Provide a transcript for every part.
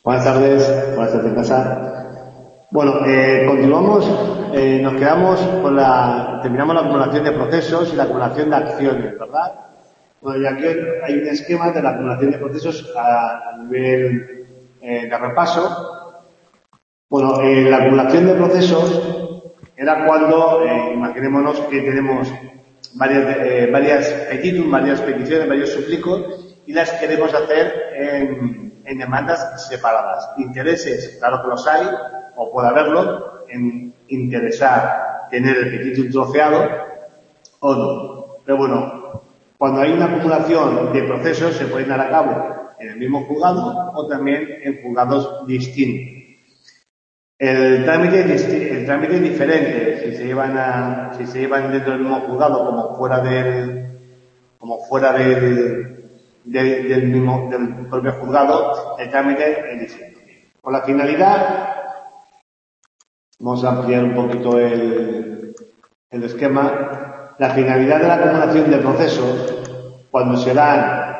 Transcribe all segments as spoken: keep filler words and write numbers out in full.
Buenas tardes, buenas tardes en casa. Bueno, eh, continuamos, eh, nos quedamos con la, terminamos la acumulación de procesos y la acumulación de acciones, ¿verdad? Bueno, y aquí hay un esquema de la acumulación de procesos a, a nivel eh, de repaso. Bueno, eh, la acumulación de procesos era cuando, eh, imaginémonos que tenemos varias, eh, varias petitum, varias peticiones, varios suplicos y las queremos hacer en en demandas separadas. Intereses, claro que los hay, o puede haberlo, en interesar tener el petitum troceado o no. Pero bueno, cuando hay una acumulación de procesos se pueden dar a cabo en el mismo juzgado o también en juzgados distintos. El trámite, el trámite es diferente si se llevan a, si se llevan dentro del mismo juzgado como fuera del, como fuera del, De, del mismo, del propio juzgado, el trámite es distinto. Con la finalidad, vamos a ampliar un poquito el, el esquema, la finalidad de la acumulación de procesos, cuando se dan,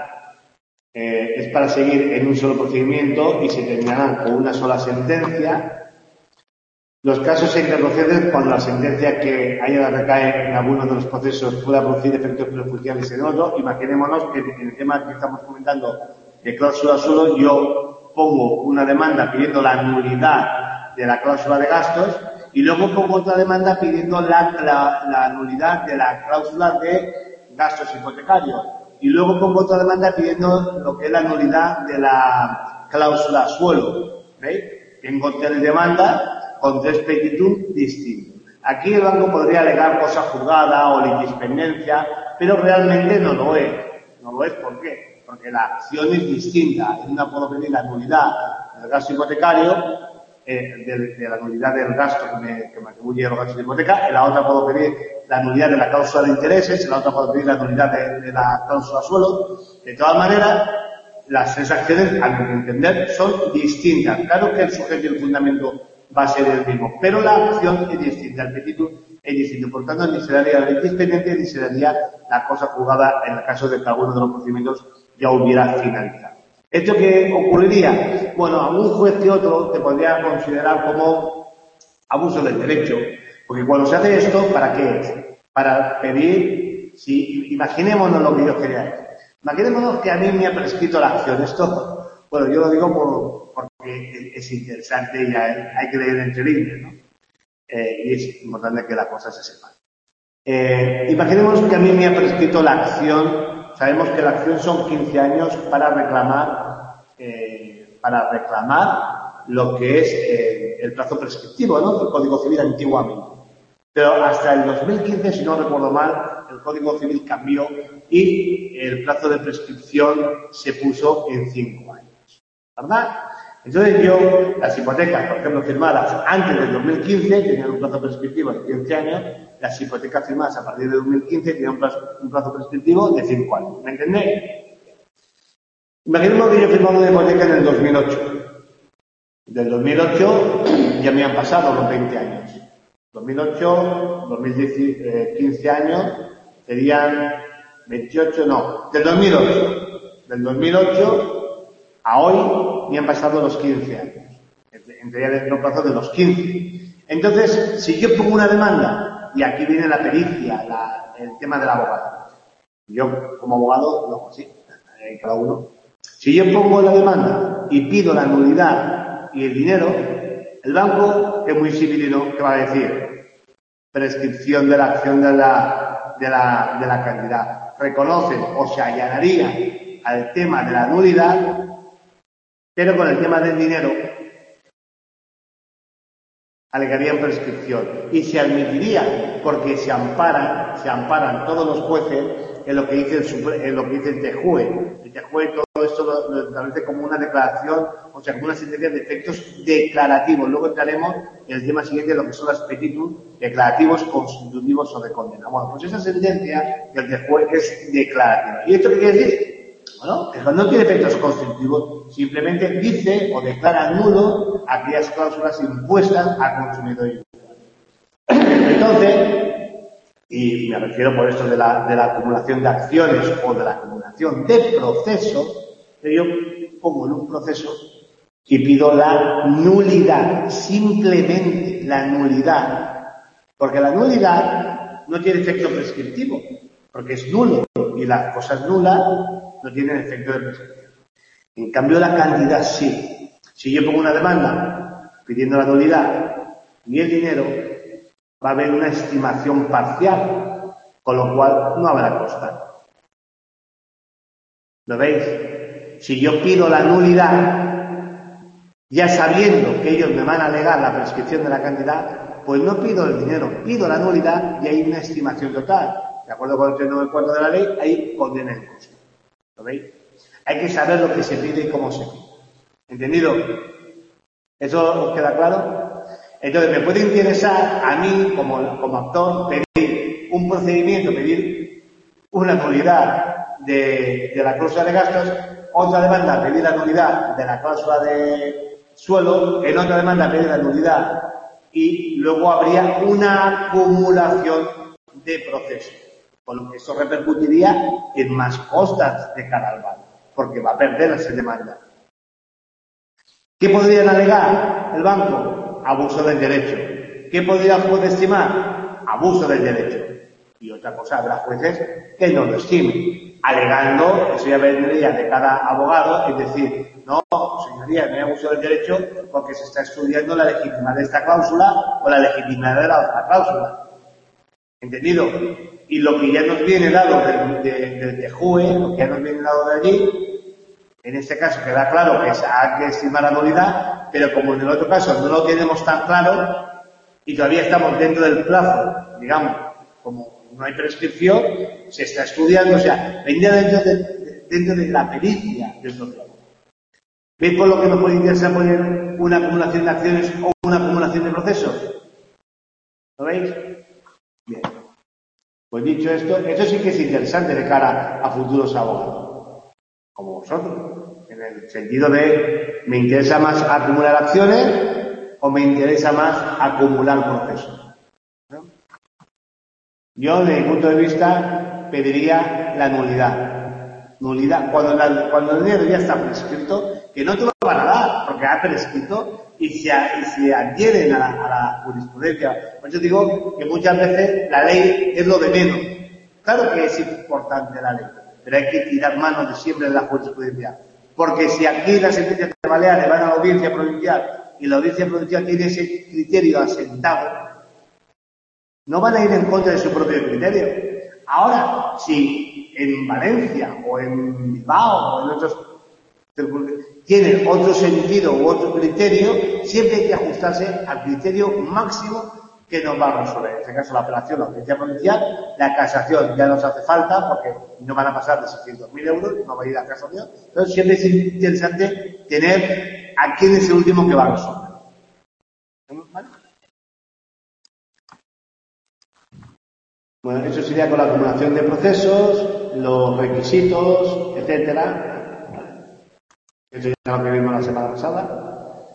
eh, es para seguir en un solo procedimiento y se terminarán con una sola sentencia. Los casos en que proceden cuando la sentencia que haya de recaer en alguno de los procesos pueda producir efectos perjudiciales en otro. Imaginémonos que en el tema que estamos comentando de cláusula suelo, yo pongo una demanda pidiendo la nulidad de la cláusula de gastos y luego pongo otra demanda pidiendo la, la, la nulidad de la cláusula de gastos hipotecarios y luego pongo otra demanda pidiendo lo que es la nulidad de la cláusula suelo. ¿Veis? Tengo tres demandas con tres petitum distintos. Aquí el banco podría alegar cosa juzgada o litispendencia, pero realmente no lo es. No lo es, ¿por qué? Porque la acción es distinta. En una puedo pedir la nulidad del gasto hipotecario, eh, de, de la nulidad del gasto que me, que me atribuye los gastos de hipoteca, en la otra puedo pedir la nulidad de la cláusula de intereses, en la otra puedo pedir la nulidad de, de la cláusula suelo. De todas maneras, las tres acciones, a mi entender, son distintas. Claro que el sujeto y el fundamento va a ser el mismo, pero la acción es distinta, el petitum es distinto, por tanto ni se daría la litispendiente ni se daría la cosa juzgada en el caso de que alguno de los procedimientos ya hubiera finalizado. ¿Esto qué ocurriría? Bueno, algún juez que otro te podría considerar como abuso del derecho, porque cuando se hace esto, ¿para qué es? Para pedir, si imaginémonos lo que yo quería decir, imaginémonos que a mí me ha prescrito la acción, esto, bueno, yo lo digo por porque es interesante y hay que leer entre líneas, ¿no? Eh, y es importante que la cosa se sepa. Eh, imaginemos que a mí me ha prescrito la acción, sabemos que la acción son quince años para reclamar, eh, para reclamar lo que es eh, el plazo prescriptivo, ¿no? El Código Civil antiguamente. Pero hasta el dos mil quince, si no recuerdo mal, el Código Civil cambió y el plazo de prescripción se puso en cinco años, ¿verdad? Entonces yo, las hipotecas, por ejemplo, firmadas antes del dos mil quince, tenían un plazo prescriptivo de quince años, las hipotecas firmadas a partir del dos mil quince tenían un plazo, un plazo prescriptivo de cinco años. ¿Me entendéis? Imaginemos que yo he firmado una hipoteca en el dos mil ocho. Del dos mil ocho ya me han pasado los veinte años. dos mil ocho, dos mil diez, eh, quince años, serían veintiocho, no, del dos mil ocho. Del dos mil ocho a hoy me han pasado los quince años. Entraría dentro del plazo de los quince. Entonces, si yo pongo una demanda, y aquí viene la pericia, la, el tema del abogado. Yo, como abogado, lo hago así, cada uno. Si yo pongo la demanda y pido la nulidad y el dinero, el banco, que es muy civilino, ¿qué va a decir? Prescripción de la acción de la, de la, de la cantidad. Reconoce o se allanaría al tema de la nulidad, pero con el tema del dinero alegarían prescripción y se admitiría porque se amparan, se amparan todos los jueces en lo que dice el, en lo que dice el TEJUE. El TEJUE todo esto lo, lo establece como una declaración, o sea, como una sentencia de efectos declarativos. Luego entraremos en el tema siguiente, lo que son las petitum declarativos, constitutivos o de condena. Bueno, pues esa sentencia del TEJUE es declarativa. ¿Y esto qué quiere decir? Bueno, que no tiene efectos constitutivos, simplemente dice o declara nulo aquellas cláusulas impuestas al consumidor y usuario. Entonces, y me refiero por esto de la, de la acumulación de acciones o de la acumulación de procesos, que yo pongo en un proceso y pido la nulidad, simplemente la nulidad, porque la nulidad no tiene efecto prescriptivo, porque es nulo, y las cosas nulas no tienen efecto de prescripción. En cambio, la cantidad sí. Si yo pongo una demanda pidiendo la nulidad y el dinero, va a haber una estimación parcial, con lo cual no habrá costa. ¿Lo veis? Si yo pido la nulidad, ya sabiendo que ellos me van a alegar la prescripción de la cantidad, pues no pido el dinero, pido la nulidad y hay una estimación total. De acuerdo con el trescientos noventa y cuatro de la ley, ahí condena el costo. ¿Lo veis? Hay que saber lo que se pide y cómo se pide. ¿Entendido? ¿Eso os queda claro? Entonces, me puede interesar a mí, como, como actor, pedir un procedimiento, pedir una nulidad de, de la cláusula de gastos, otra demanda, pedir la nulidad de la cláusula de suelo, en otra demanda, pedir la nulidad, y luego habría una acumulación de procesos, con lo que eso repercutiría en más costas de cara al banco, porque va a perder esa demanda. ¿Qué podrían alegar el banco? Abuso del derecho. ¿Qué podría el juez estimar? Abuso del derecho. Y otra cosa, habrá jueces que no lo estimen, alegando, eso ya vendría de cada abogado, es decir, no, señoría, no hay abuso del derecho porque se está estudiando la legitimidad de esta cláusula o la legitimidad de la otra cláusula. ¿Entendido? Y lo que ya nos viene dado del de, de, de juez, lo que ya nos viene dado de allí, en este caso queda claro que hay que estimar la nulidad, pero como en el otro caso no lo tenemos tan claro y todavía estamos dentro del plazo, digamos, como no hay prescripción, se está estudiando, o sea, vendría dentro de, dentro de la pericia del otro. ¿Veis por lo que nos puede interesar poner una acumulación de acciones o una acumulación de procesos? ¿Lo veis? Bien. Pues dicho esto, esto sí que es interesante de cara a futuros abogados, como vosotros, en el sentido de ¿me interesa más acumular acciones o me interesa más acumular procesos? ¿No? Yo, desde mi punto de vista, pediría la nulidad. Nulidad. Cuando, la, cuando el dinero ya está prescrito, que no te lo van a dar, porque ha prescrito y se, y se adhieren a la, a la jurisprudencia. Por eso digo que muchas veces la ley es lo de menos. Claro que es importante la ley, pero hay que tirar mano de siempre de la jurisprudencia. Porque si aquí las sentencias de Baleares van a la audiencia provincial y la audiencia provincial tiene ese criterio asentado, no van a ir en contra de su propio criterio. Ahora, si en Valencia o en Bilbao o en otros tienen otro sentido u otro criterio, siempre hay que ajustarse al criterio máximo que nos va a resolver. En este caso, la apelación, la audiencia provincial, la casación ya nos hace falta porque no van a pasar de seiscientos mil euros, no va a ir a casación. Entonces, siempre es interesante tener a quién es el último que va a resolver. ¿Vale? Bueno, eso sería con la acumulación de procesos, los requisitos, etcétera. Eso ya es lo que vimos la semana pasada.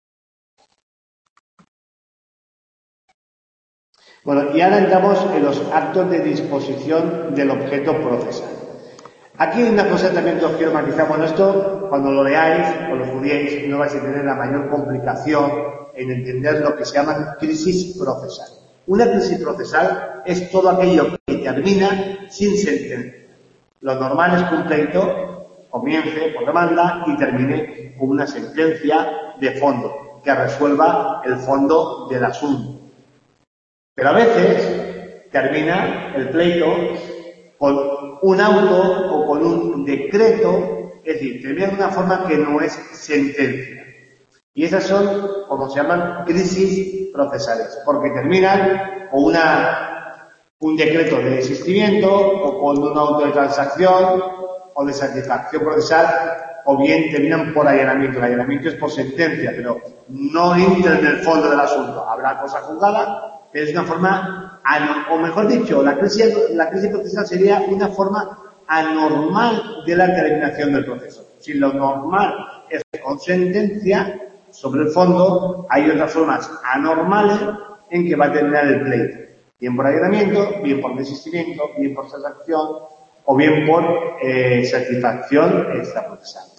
Bueno, y ahora entramos en los actos de disposición del objeto procesal. Aquí hay una cosa también que os quiero matizar. Bueno, esto, cuando lo leáis o lo estudiéis, no vais a tener la mayor complicación en entender lo que se llama crisis procesal. Una crisis procesal es todo aquello que termina sin sentencia. Lo normal es que un pleito comience por demanda y termine con una sentencia de fondo que resuelva el fondo del asunto. Pero a veces termina el pleito con un auto o con un decreto, es decir, termina de una forma que no es sentencia. Y esas son, como se llaman, crisis procesales, porque terminan con una, un decreto de desistimiento o con un auto de transacción o de satisfacción procesal, o bien terminan por allanamiento. El allanamiento es por sentencia, pero no entra en el fondo del asunto. Habrá cosa juzgada, pero es una forma, o mejor dicho, la crisis, la crisis procesal sería una forma anormal de la terminación del proceso. Si lo normal es con sentencia sobre el fondo, hay otras formas anormales en que va a terminar el pleito. Bien por allanamiento, bien por desistimiento, bien por transacción o bien por eh, satisfacción extraprocesante.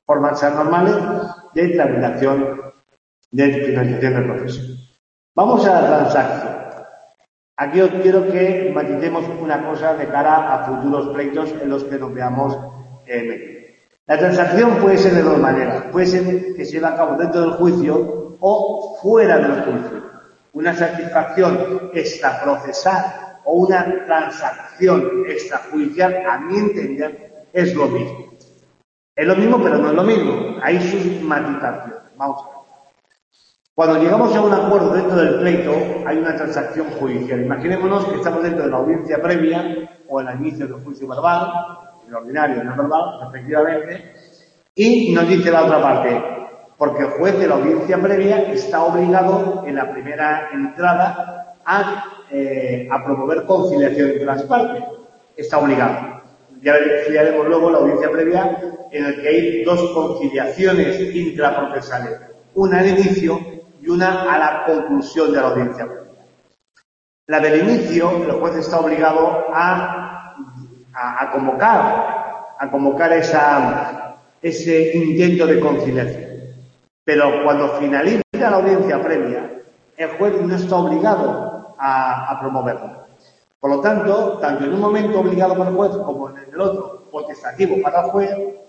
formas normales de tramitación de finalización del proceso. Vamos a la transacción. Aquí os quiero que maticemos una cosa de cara a futuros pleitos en los que nos veamos eh, metidos. La transacción puede ser de dos maneras. Puede ser que se lleve a cabo dentro del juicio o fuera del juicio. Una satisfacción extraprocesal o una transacción extrajudicial, a mi entender, es lo mismo. Es lo mismo, pero no es lo mismo. Hay sus matizaciones. Vamos a ver. Cuando llegamos a un acuerdo dentro del pleito, hay una transacción judicial. Imaginémonos que estamos dentro de la audiencia previa o en el inicio del juicio verbal, el ordinario y el no verbal, respectivamente, y nos dice la otra parte, porque el juez de la audiencia previa está obligado en la primera entrada a, eh, a promover conciliación entre las partes. Está obligado. Ya estudiaremos luego la audiencia previa en la que hay dos conciliaciones intraprocesales, una al inicio y una a la conclusión de la audiencia previa. La del inicio, el juez está obligado a, a, a convocar, a convocar esa, ese intento de conciliación. Pero cuando finaliza la audiencia previa, el juez no está obligado a, a promoverla. Por lo tanto, tanto en un momento obligado por el juez como en el otro, potestativo para el juez,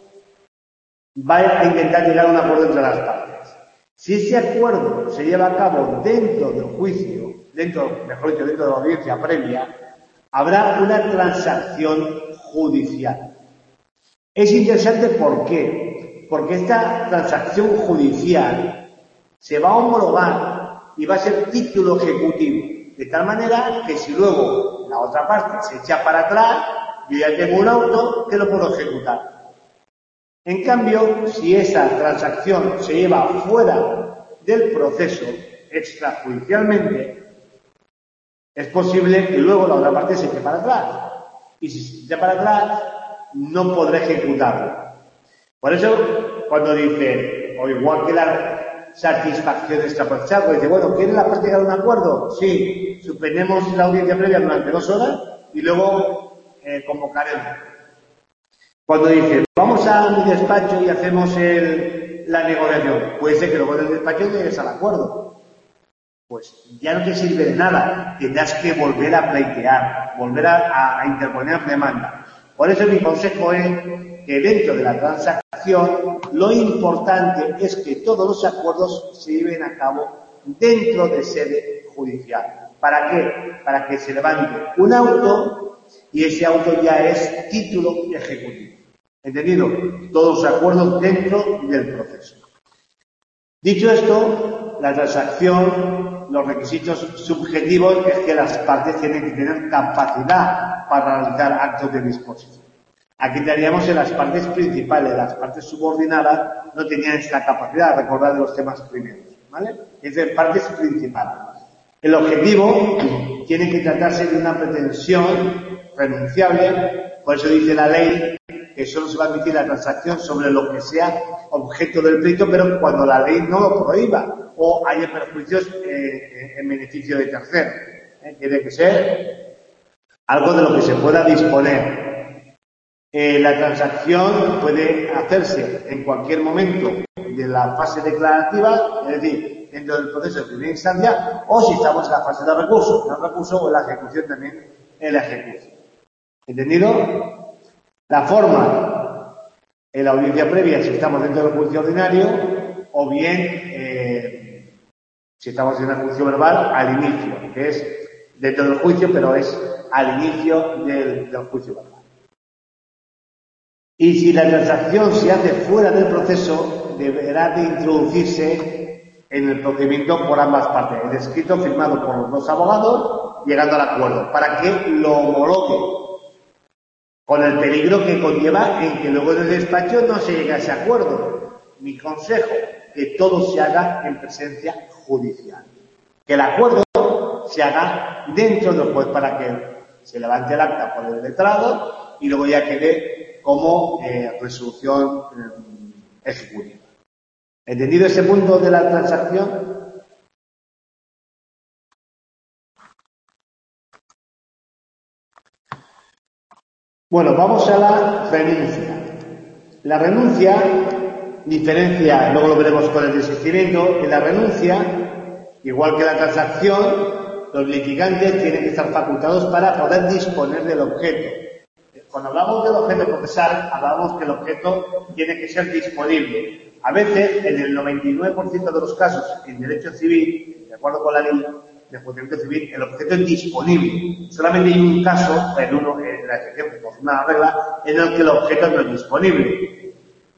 va a intentar llegar a un acuerdo entre las partes. Si ese acuerdo se lleva a cabo dentro del juicio, dentro, mejor dicho, dentro de la audiencia previa, habrá una transacción judicial. Es interesante, ¿por qué? Porque esta transacción judicial se va a homologar y va a ser título ejecutivo, de tal manera que si luego la otra parte se echa para atrás, yo ya tengo un auto que lo puedo ejecutar. En cambio, si esa transacción se lleva fuera del proceso extrajudicialmente, es posible que luego la otra parte se eche para atrás. Y si se echa para atrás, no podré ejecutarlo. Por eso, cuando dice, o igual que la satisfacción extraprocesal, pues dice, bueno, ¿quiere la parte llegar a un acuerdo? Sí, suspendemos la audiencia previa durante dos horas y luego eh, convocaremos. Cuando dice, vamos a mi despacho y hacemos el, la negociación, puede ser que luego del despacho llegues al acuerdo. Pues ya no te sirve de nada, tendrás que volver a pleitear, volver a, a interponer demanda. Por eso mi consejo es que dentro de la transacción lo importante es que todos los acuerdos se lleven a cabo dentro de sede judicial. ¿Para qué? Para que se levante un auto y ese auto ya es título ejecutivo. ¿Entendido? Todos los acuerdos dentro del proceso. Dicho esto, la transacción, los requisitos subjetivos es que las partes tienen que tener capacidad para realizar actos de disposición. Aquí estaríamos en las partes principales, las partes subordinadas no tenían esta capacidad, recordad de los temas primeros, ¿vale? Es de partes principales. El objetivo tiene que tratarse de una pretensión renunciable, por eso dice la ley que solo se va a admitir la transacción sobre lo que sea objeto del pleito, pero cuando la ley no lo prohíba o haya perjuicios eh, en beneficio de terceros. ¿Eh? Tiene que ser algo de lo que se pueda disponer. Eh, la transacción puede hacerse en cualquier momento de la fase declarativa, es decir, dentro del proceso de primera instancia, o si estamos en la fase de recurso, en el recurso o en la ejecución también en la ejecución. ¿Entendido? La forma, en la audiencia previa si estamos dentro del juicio ordinario, o bien, eh, si estamos en el juicio verbal, al inicio, que es dentro del juicio, pero es al inicio del, del juicio verbal. Y si la transacción se hace fuera del proceso, deberá de introducirse en el procedimiento por ambas partes. El escrito firmado por los dos abogados, llegando al acuerdo, para que lo homologue. Con el peligro que conlleva en que luego en el despacho no se llegue a ese acuerdo. Mi consejo, que todo se haga en presencia judicial. Que el acuerdo se haga dentro del juez para que se levante el acta por el letrado y luego ya quede como eh, resolución eh, ejecutiva. ¿Entendido ese punto de la transacción? Bueno, vamos a la renuncia. La renuncia diferencia, luego lo veremos con el desistimiento, en la renuncia, igual que la transacción, los litigantes tienen que estar facultados para poder disponer del objeto. Cuando hablamos del objeto procesal, hablamos que el objeto tiene que ser disponible. A veces, en el noventa y nueve por ciento de los casos, en derecho civil, de acuerdo con la ley de enjuiciamiento civil, el objeto es disponible. Solamente hay un caso, en uno, en la excepción, que es una regla, en el que el objeto no es disponible.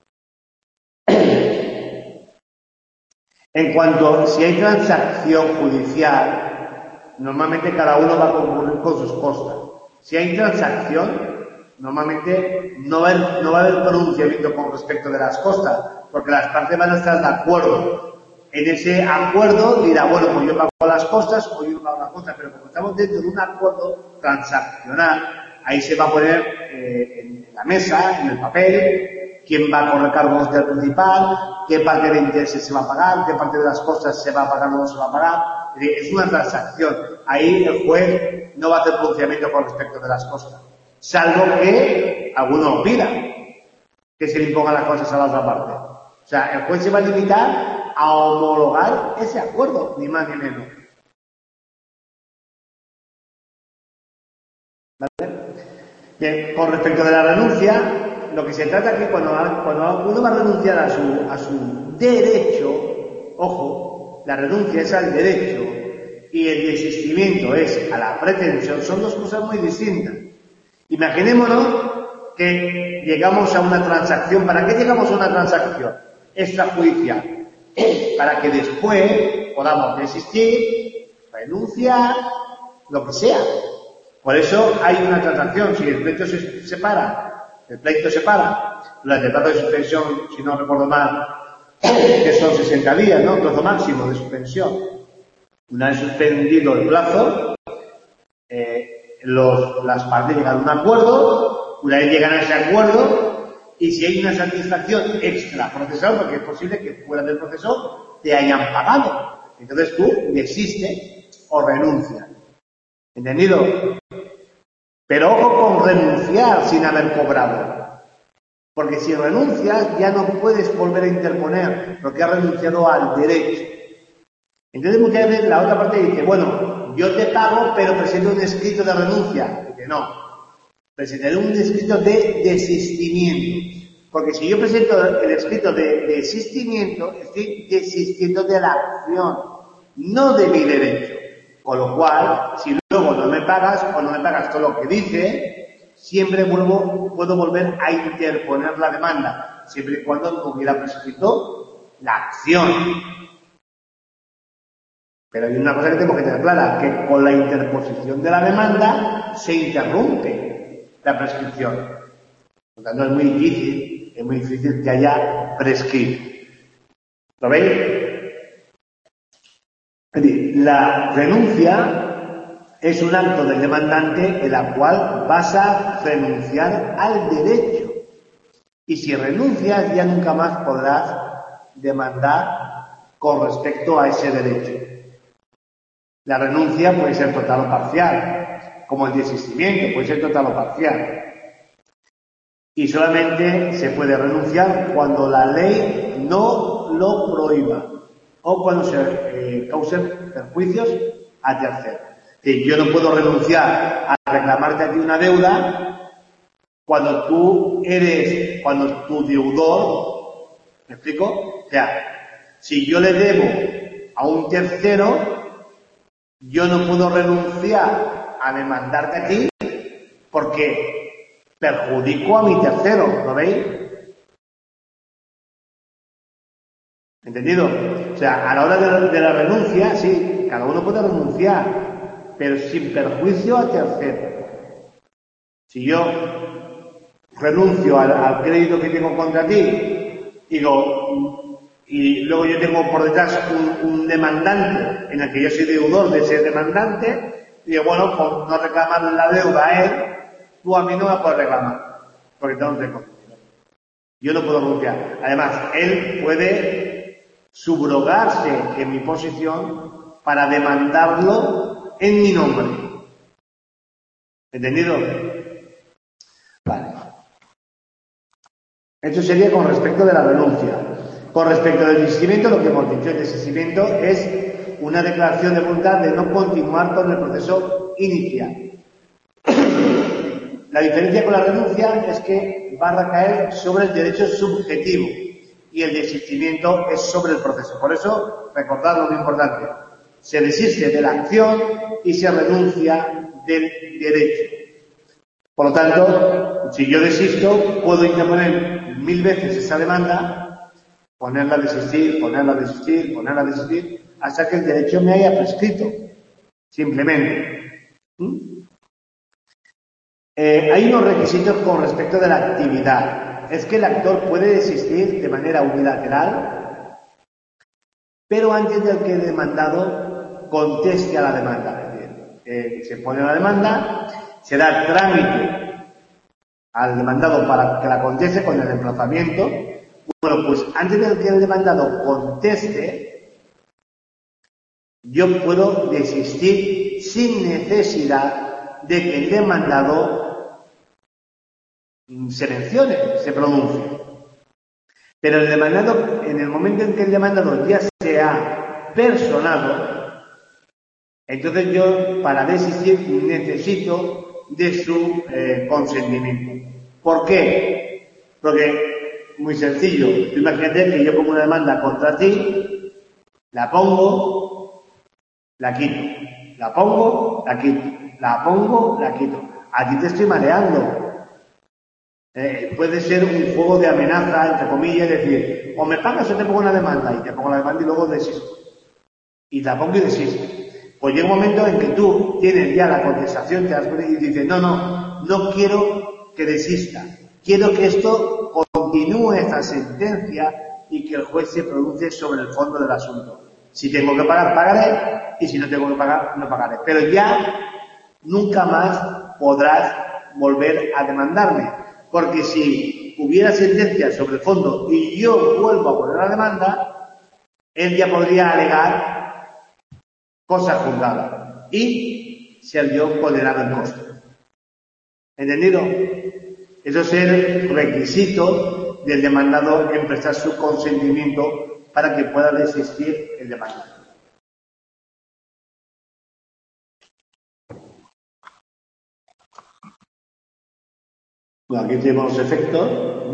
En cuanto, si hay transacción judicial, normalmente cada uno va a concurrir con sus costas. Si hay transacción, normalmente no va, a haber, no va a haber pronunciamiento con respecto de las costas, porque las partes van a estar de acuerdo. En ese acuerdo dirá, bueno, pues yo pago las costas o yo pago las costas, pero como estamos dentro de un acuerdo transaccional, ahí se va a poner eh, en la mesa, en el papel, quién va a correr cargos del principal, qué parte de intereses se va a pagar, qué parte de las costas se va a pagar o no se va a pagar. Es una transacción. Ahí el juez no va a hacer pronunciamiento con respecto de las costas, salvo que alguno pida que se le impongan las cosas a la otra parte. O sea, el juez se va a limitar a homologar ese acuerdo, ni más ni menos. ¿Vale? Bien, con respecto de la renuncia, lo que se trata aquí, cuando, cuando uno va a renunciar a su, a su derecho, ojo, la renuncia es al derecho y el desistimiento es a la pretensión, son dos cosas muy distintas. Imaginémonos que llegamos a una transacción. ¿Para qué llegamos a una transacción extrajudicial? Para que después podamos desistir, renunciar, lo que sea. Por eso hay una transacción. Si el pleito se separa, el pleito se para, durante el plazo de suspensión, si no recuerdo mal, que son sesenta días, ¿no? Plazo máximo de suspensión. Una vez suspendido el plazo, eh, los, las partes llegan a un acuerdo. Una vez llegan a ese acuerdo, y si hay una satisfacción extra procesal, porque es posible que fuera del proceso te hayan pagado, entonces tú desistes o renuncias. ¿Entendido? Pero ojo con renunciar sin haber cobrado. Porque si renuncias ya no puedes volver a interponer, porque has renunciado al derecho. Entonces muchas veces la otra parte dice, bueno, yo te pago, pero presento un escrito de renuncia. Dice, no. Presentaré un escrito de desistimiento. Porque si yo presento el escrito de desistimiento, estoy desistiendo de la acción, no de mi derecho. Con lo cual, si luego no me pagas o no me pagas todo lo que dice, siempre vuelvo, puedo volver a interponer la demanda, siempre y cuando no hubiera prescrito la acción. Pero hay una cosa que tengo que tener clara, que con la interposición de la demanda se interrumpe la prescripción. Por lo tanto, es muy difícil, es muy difícil que haya prescrito. ¿Lo veis? Es decir, la renuncia es un acto del demandante en la cual vas a renunciar al derecho. Y si renuncias, ya nunca más podrás demandar con respecto a ese derecho. La renuncia puede ser total o parcial, como el desistimiento, puede ser total o parcial. Y solamente se puede renunciar cuando la ley no lo prohíba o cuando se eh, causen perjuicios a terceros. Es decir, yo no puedo renunciar a reclamarte a ti una deuda cuando tú eres, cuando tu deudor, ¿me explico? O sea, si yo le debo a un tercero, yo no puedo renunciar a demandarte a ti porque perjudico a mi tercero, ¿lo veis? ¿Entendido? O sea, a la hora de la, de la renuncia, sí, cada uno puede renunciar, pero sin perjuicio a tercero. Si yo renuncio al, al crédito que tengo contra ti, digo, y luego yo tengo por detrás un, un demandante en el que yo soy deudor de ese demandante, y digo, bueno, por no reclamar la deuda a él, tú a mí no me puedes reclamar, porque tengo un récord. Yo no puedo renunciar. Además, él puede subrogarse en mi posición para demandarlo en mi nombre. ¿Entendido? Vale. Esto sería con respecto de la renuncia. Con respecto al desistimiento, lo que hemos dicho, el desistimiento es una declaración de voluntad de no continuar con el proceso inicial. La diferencia con la renuncia es que va a recaer sobre el derecho subjetivo y el desistimiento es sobre el proceso. Por eso, recordad lo muy importante, se desiste de la acción y se renuncia del derecho. Por lo tanto, si yo desisto, puedo interponer mil veces esa demanda, ponerla a desistir, ponerla a desistir, ponerla a desistir, hasta que el derecho me haya prescrito. Simplemente. ¿Mm? Eh, hay unos requisitos con respecto de la actividad. Es que el actor puede desistir de manera unilateral, pero antes de que el demandado conteste a la demanda. Es decir, eh, se pone la demanda, se da trámite al demandado para que la conteste con el emplazamiento. Bueno, pues antes de que el demandado conteste, yo puedo desistir sin necesidad de que el demandado se mencione, se pronuncie. Pero el demandado, en el momento en que el demandado ya se ha personado, entonces yo para desistir necesito de su eh, consentimiento. ¿Por qué? Porque, muy sencillo, imagínate que yo pongo una demanda contra ti, la pongo, la quito, la pongo, la quito, la pongo, la quito. A ti te estoy mareando. Eh, puede ser un juego de amenaza, entre comillas, es decir, o me pagas o te pongo una demanda, y te pongo la demanda y luego desisto. Y la pongo y desisto. Pues llega un momento en que tú tienes ya la contestación, te das cuenta y dices, no, no, no quiero que desista. Quiero que esto continúe esta sentencia y que el juez se pronuncie sobre el fondo del asunto. Si tengo que pagar, pagaré, y si no tengo que pagar, no pagaré. Pero ya nunca más podrás volver a demandarme. Porque si hubiera sentencia sobre el fondo y yo vuelvo a poner la demanda, él ya podría alegar cosa juzgada y ser yo condenado en coste. ¿Entendido? Eso es el requisito del demandado en prestar su consentimiento para que pueda desistir el demandado. Bueno, aquí tenemos los efectos.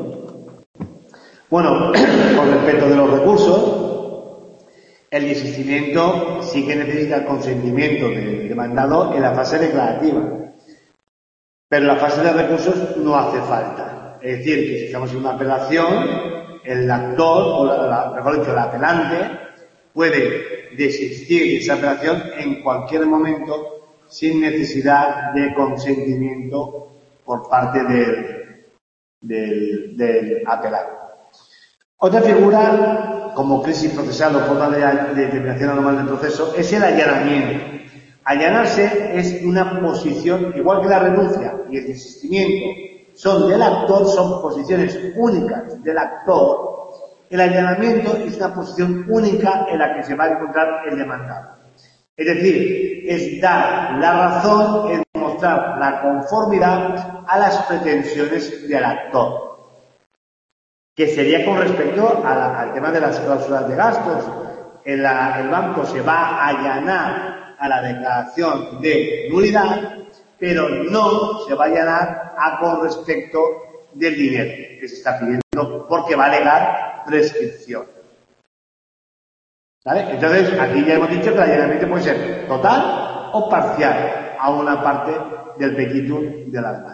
Bueno, con respecto de los recursos, el desistimiento sí que necesita el consentimiento del demandado en la fase declarativa. Pero en la fase de recursos no hace falta. Es decir, que si estamos en una apelación, el actor, o la, la, mejor dicho, el apelante, puede desistir de esa apelación en cualquier momento sin necesidad de consentimiento por parte del, del, del apelado. Otra figura, como crisis procesal o forma de, de determinación anormal del proceso, es el allanamiento. Allanarse es una posición, igual que la renuncia y el desistimiento son del actor, son posiciones únicas del actor. El allanamiento es una posición única en la que se va a encontrar el demandado. Es decir, es dar la razón, es mostrar la conformidad a las pretensiones del actor. Que sería con respecto a la, al tema de las cláusulas de gastos. En la, el banco se va a allanar a la declaración de nulidad, pero no se va a allanar a con respecto del dinero que se está pidiendo, porque va a alegar prescripción. ¿Vale? Entonces, aquí ya hemos dicho que el allanamiento puede ser total o parcial a una parte del petitum de la demanda.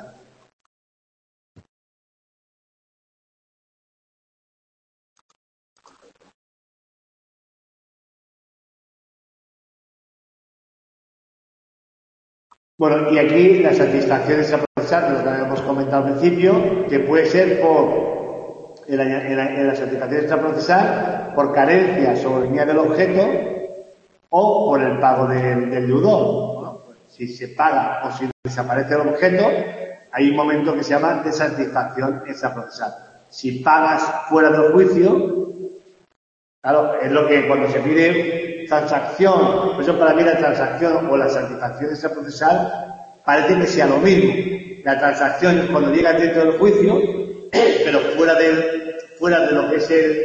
Bueno, y aquí la satisfacción extraprocesal, lo que habíamos comentado al principio, que puede ser por en la, en la, en la satisfacción extraprocesal por carencia sobre línea del objeto o por el pago del, del deudor. Bueno, pues, si se paga o si desaparece el objeto, hay un momento que se llama de satisfacción extraprocesal. Si pagas fuera del juicio, claro, es lo que cuando se pide transacción, por eso para mí la transacción o la satisfacción extraprocesal parece que sea lo mismo. La transacción es cuando llega dentro del juicio, pero fuera de, fuera de lo que es el, el,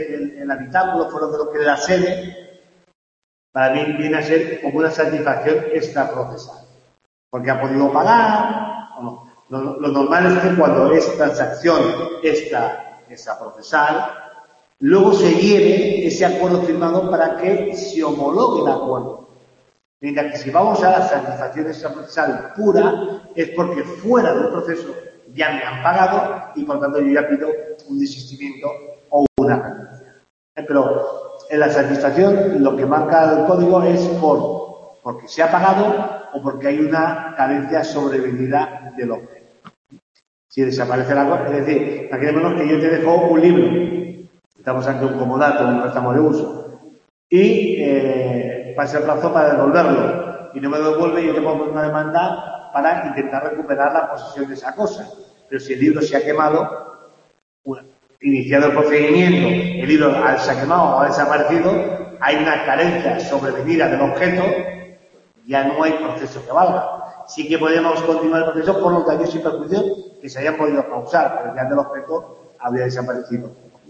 el habitáculo fuera de lo que es la sede, para mí viene a ser como una satisfacción extraprocesal. Porque ha podido pagar, o no. Lo, lo normal es que cuando es transacción extra, extraprocesal, luego se lleve ese acuerdo firmado para que se homologue el acuerdo. Mientras que si vamos a la satisfacción extraprocesal pura, es porque fuera del proceso ya me han pagado y por tanto yo ya pido un desistimiento o una renuncia. Pero en la satisfacción lo que marca el código es por porque se ha pagado o porque hay una carencia sobrevenida del objeto. Si desaparece la cosa, es decir, imaginémonos que yo te dejo un libro, estamos ante un comodato, un préstamo de uso, y eh, pasa el plazo para devolverlo, y no me devuelve y yo te pongo una demanda para intentar recuperar la posesión de esa cosa. Pero si el libro se ha quemado, bueno, iniciado el procedimiento, el libro se ha quemado o ha desaparecido, hay una carencia sobrevenida del objeto, ya no hay proceso que valga. Sí que podemos continuar el proceso por los daños y perjuicios que se hayan podido causar, pero ya del objeto habría desaparecido.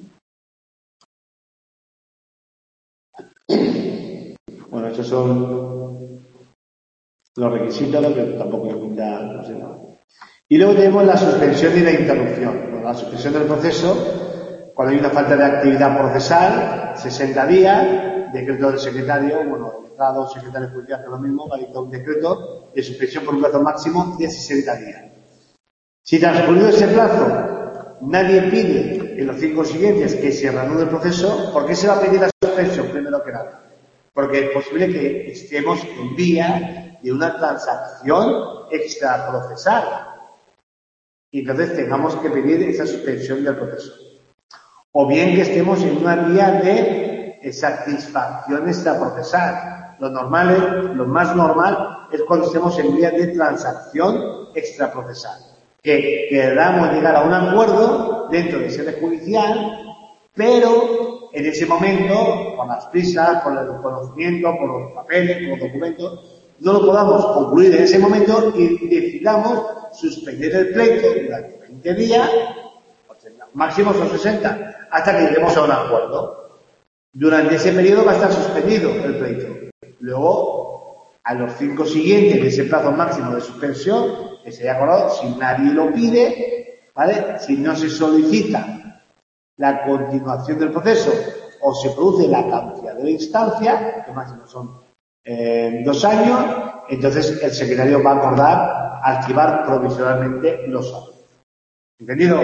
Bueno, estos son los requisitos, lo que tampoco es mucha, no sé nada. Y luego tenemos la suspensión y la interrupción. Bueno, la suspensión del proceso, cuando hay una falta de actividad procesal, sesenta días, decreto del secretario, bueno, el letrado, secretario de justicia, que es lo mismo, va a dictar un decreto de suspensión por un plazo máximo de sesenta días. Si transcurrido ese plazo, nadie pide en los cinco siguientes que se reanude el proceso, ¿por qué se va a pedir la suspensión primero que nada? Porque es posible que estemos en vía de una transacción extraprocesal y entonces tengamos que pedir esa suspensión del proceso. O bien que estemos en una vía de satisfacción extraprocesal. Lo normal es, lo más normal es cuando estemos en vía de transacción extraprocesal. Que queramos llegar a un acuerdo dentro de sede judicial, pero en ese momento, por las prisas, por el conocimiento, por los papeles, por los documentos, no lo podamos concluir en ese momento y decidamos suspender el pleito durante veinte días, máximo son sesenta, hasta que lleguemos a un acuerdo. Durante ese periodo va a estar suspendido el pleito. Luego, a los cinco siguientes de ese plazo máximo de suspensión, que se haya acordado, si nadie lo pide, ¿vale? Si no se solicita la continuación del proceso o se produce la caducidad de la instancia, que máximo son eh, dos años, entonces el secretario va a acordar archivar provisionalmente los años. ¿Entendido?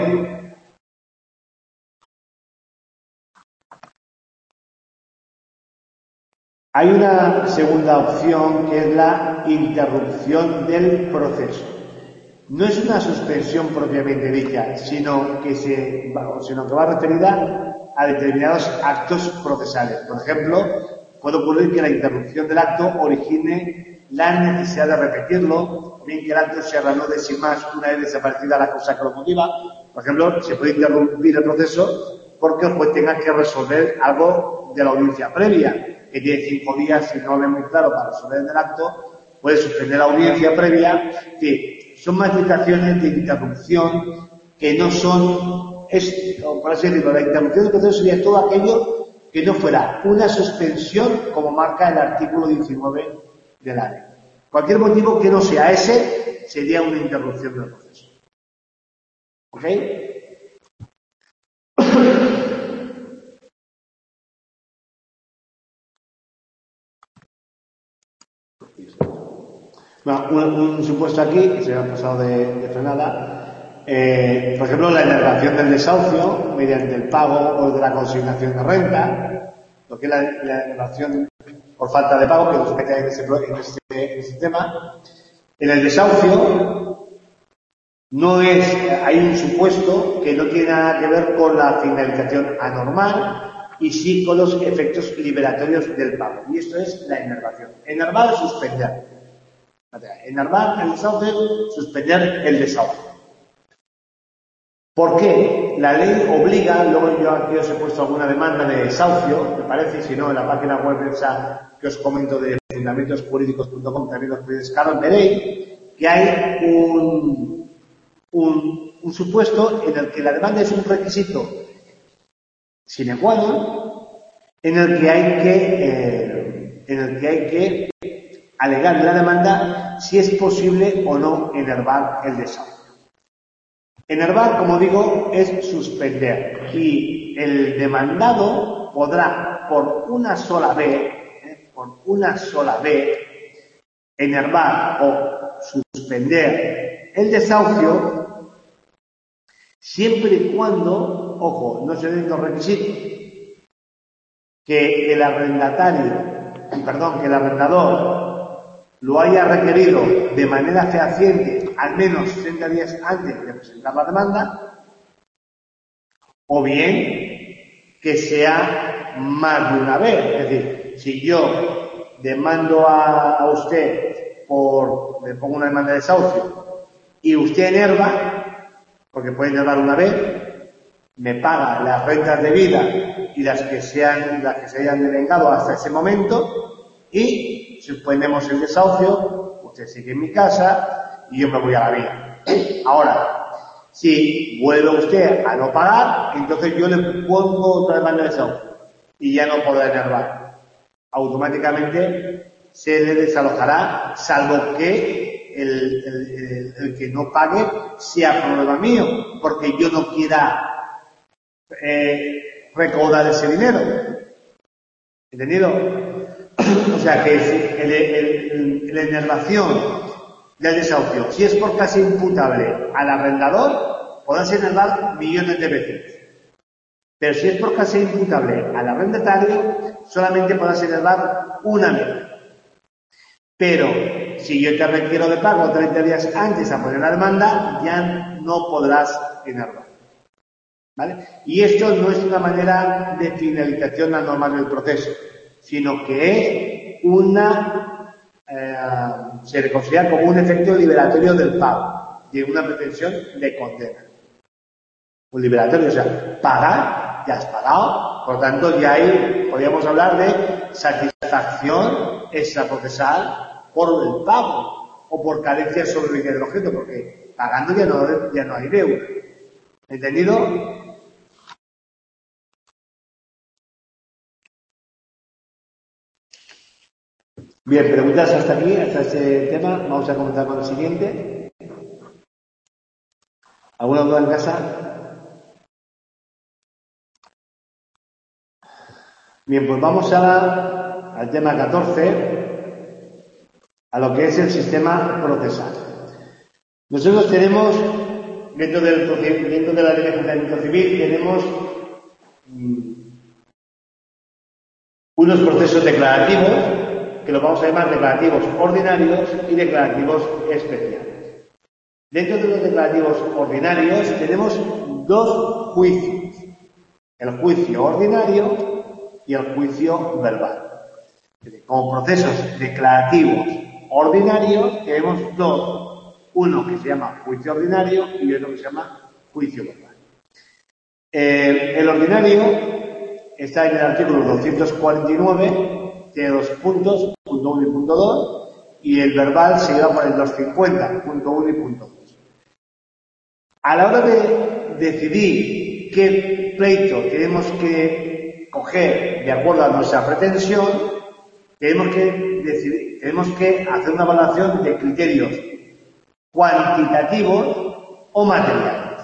Hay una segunda opción que es la interrupción del proceso. No es una suspensión propiamente dicha, sino que, se, sino que va referida a determinados actos procesales. Por ejemplo, puede ocurrir que la interrupción del acto origine la necesidad de repetirlo, o bien que el acto se reanude sin más una vez desaparecida la causa que lo motiva. Por ejemplo, se puede interrumpir el proceso porque el juez tenga que resolver algo de la audiencia previa, que tiene cinco días, si no lo ven muy claro, para resolver el acto, puede suspender la audiencia previa, que son matizaciones de interrupción que no son, es, por así decirlo, la interrupción del proceso sería todo aquello que no fuera una suspensión, como marca el artículo diecinueve de la ley. Cualquier motivo que no sea ese, sería una interrupción del proceso. ¿Ok? Bueno, un, un supuesto aquí, que se me ha pasado de, de frenada, eh, por ejemplo, la enervación del desahucio mediante el pago o de la consignación de renta, lo que es la, la enervación por falta de pago, que nos mete en ese, en, ese, en ese tema. En el desahucio no es, hay un supuesto que no tiene nada que ver con la finalización anormal y sí con los efectos liberatorios del pago. Y esto es la enervación. Enervar es suspender. Enervar el desahucio, suspender el desahucio. ¿Por qué? La ley obliga, luego yo aquí os he puesto alguna demanda de desahucio, me parece, si no, en la página web esa que os comento de fundamentos jurídicos punto com, también os podéis descargar, veréis que hay un, un, un supuesto en el que la demanda es un requisito sine qua non en el que hay que, eh, en el que, hay que alegar en la demanda si es posible o no enervar el desahucio. Enervar, como digo, es suspender y el demandado podrá por una sola vez, eh, por una sola vez, enervar o suspender el desahucio siempre y cuando, ojo, no se den los requisitos, que el arrendatario, perdón, que el arrendador lo haya requerido de manera fehaciente al menos treinta días antes de presentar la demanda, o bien que sea más de una vez. Es decir, si yo demando a, a usted por, le pongo una demanda de desahucio y usted enerva, porque puede enervar una vez, me paga las rentas de vida y las que sean, las que se hayan devengado hasta ese momento, y suspendemos el desahucio, usted sigue en mi casa y yo me voy a la vida. Ahora, si vuelve usted a no pagar, entonces yo le pongo otra demanda de desahucio y ya no podrá enervar. Automáticamente se le desalojará, salvo que el, el, el, el que no pague sea problema mío, porque yo no quiera Eh, recaudar ese dinero. ¿Entendido? O sea que el, el, el, la enervación del desahucio, si es por casi imputable al arrendador, podrás enervar millones de veces. Pero si es por casi imputable al arrendatario, solamente podrás enervar una vez. Pero si yo te requiero de pago treinta días antes a poner la demanda, ya no podrás enervar. ¿Vale? Y esto no es una manera de finalización normal del proceso, sino que es una, eh, se le considera como un efecto liberatorio del pago, de una pretensión de condena. Un liberatorio, o sea, pagar, ya has pagado, por lo tanto ya ahí podríamos hablar de satisfacción extraprocesal por el pago o por carencia sobre el bien del objeto, porque pagando ya no, ya no hay deuda. ¿Entendido? Bien, preguntas hasta aquí, hasta este tema. Vamos a comenzar con el siguiente. ¿Alguna duda en casa? Bien, pues vamos a, al tema catorce, a lo que es el sistema procesal. Nosotros tenemos, dentro del procedimiento de la ley de enjuiciamiento civil, tenemos mmm, unos procesos declarativos, que los vamos a llamar declarativos ordinarios y declarativos especiales. Dentro de los declarativos ordinarios tenemos dos juicios, el juicio ordinario y el juicio verbal. Como procesos declarativos ordinarios tenemos dos, uno que se llama juicio ordinario y otro que se llama juicio verbal. Eh, el ordinario está en el artículo doscientos cuarenta y nueve, tiene dos puntos, punto uno y punto dos, y el verbal se lleva por el doscientos cincuenta, punto uno y punto dos. A la hora de decidir qué pleito tenemos que coger de acuerdo a nuestra pretensión, tenemos que decidir, tenemos que hacer una evaluación de criterios cuantitativos o materiales.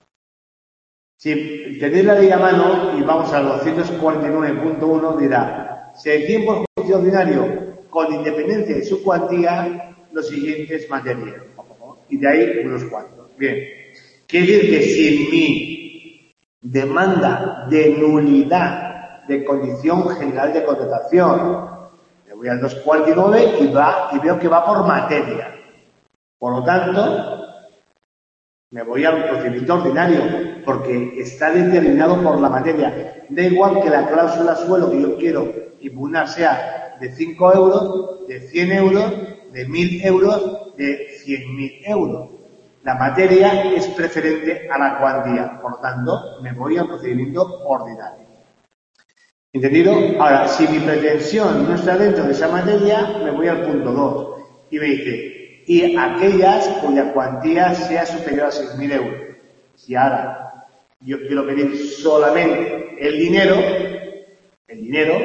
Si tenéis la ley a mano y vamos al doscientos cuarenta y nueve punto uno, dirá: se decide por juicio ordinario con independencia de su cuantía los siguientes materiales. Y de ahí unos cuantos. Bien. Quiere decir que si mi demanda de nulidad de condición general de contratación, me voy al doscientos cuarenta y nueve y, va, y veo que va por materia. Por lo tanto, me voy al procedimiento ordinario, porque está determinado por la materia. Da igual que la cláusula suelo que yo quiero impugnar sea de cinco euros, de cien euros, de mil euros, de cien mil euros. La materia es preferente a la cuantía, por lo tanto, me voy al procedimiento ordinario. ¿Entendido? Ahora, si mi pretensión no está dentro de esa materia, me voy al punto dos y me dice: y aquellas cuya cuantía sea superior a seis mil euros. Si ahora yo quiero pedir solamente el dinero, el dinero,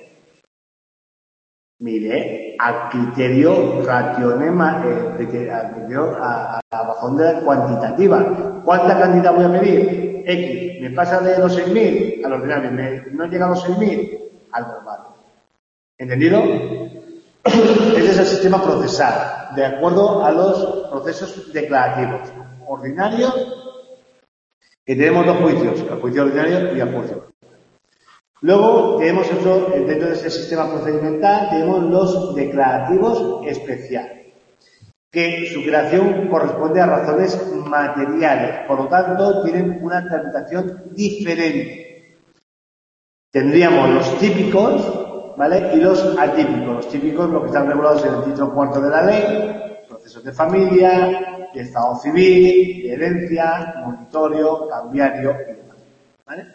mire al criterio racionema, eh, al criterio a, a la razón de la cuantitativa. ¿Cuánta cantidad voy a pedir? X. ¿Me pasa de los seis mil al ordinario? ¿Me, ¿No llega a los seis mil? Al normal. ¿Entendido? Ese es el sistema procesal, de acuerdo a los procesos declarativos. Ordinario, que tenemos dos juicios, el juicio ordinario y el juicio. Luego tenemos otro, dentro de ese sistema procedimental, tenemos los declarativos especiales, que su creación corresponde a razones materiales, por lo tanto tienen una tramitación diferente. Tendríamos los típicos, ¿vale? Y los atípicos. Los típicos, los que están regulados en el título cuarto de la ley, procesos de familia, de estado civil, de herencia, monitorio, cambiario y demás, ¿vale?